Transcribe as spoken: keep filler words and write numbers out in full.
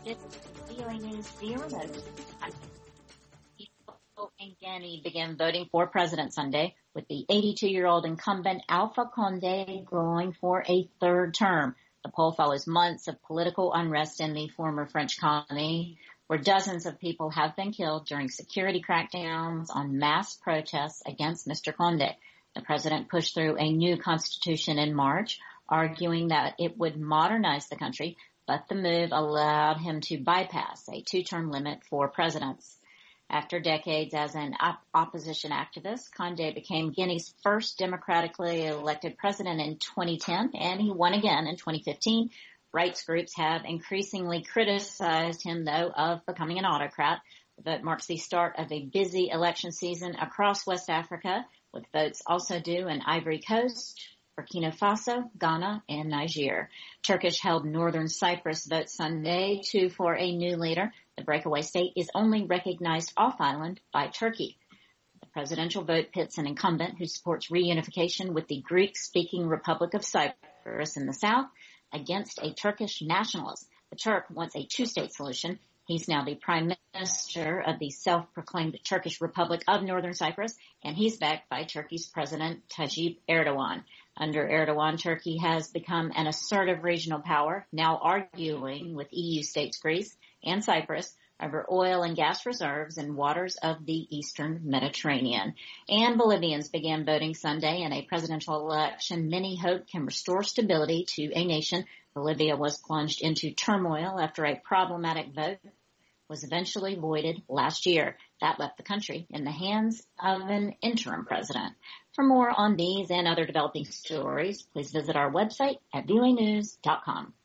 This is V O A News Zero Note. People in Guinea began voting for president Sunday, with the eighty-two-year-old incumbent Alpha Condé going for a third term. The poll follows months of political unrest in the former French colony, where dozens of people have been killed during security crackdowns on mass protests against Mister Condé. The president pushed through a new constitution in March, arguing that it would modernize the country, but the move allowed him to bypass a two-term limit for presidents. After decades as an op- opposition activist, Condé became Guinea's first democratically elected president in twenty ten, and he won again in twenty fifteen. Rights groups have increasingly criticized him, though, of becoming an autocrat. The vote marks the start of a busy election season across West Africa, with votes also due in Ivory Coast, Burkina Faso, Ghana, and Niger. Turkish-held Northern Cyprus votes Sunday to for a new leader. The breakaway state is only recognized off-island by Turkey. The presidential vote pits an incumbent who supports reunification with the Greek-speaking Republic of Cyprus in the south against a Turkish nationalist. The Turk wants a two-state solution. He's now the prime minister of the self-proclaimed Turkish Republic of Northern Cyprus, and he's backed by Turkey's President Tayyip Erdogan. Under Erdogan, Turkey has become an assertive regional power, now arguing with E U states Greece and Cyprus over oil and gas reserves in waters of the eastern Mediterranean. And Bolivians began voting Sunday in a presidential election many hope can restore stability to a nation. Bolivia was plunged into turmoil after a problematic vote was eventually voided last year. That left the country in the hands of an interim president. For more on these and other developing stories, please visit our website at V O A news dot com.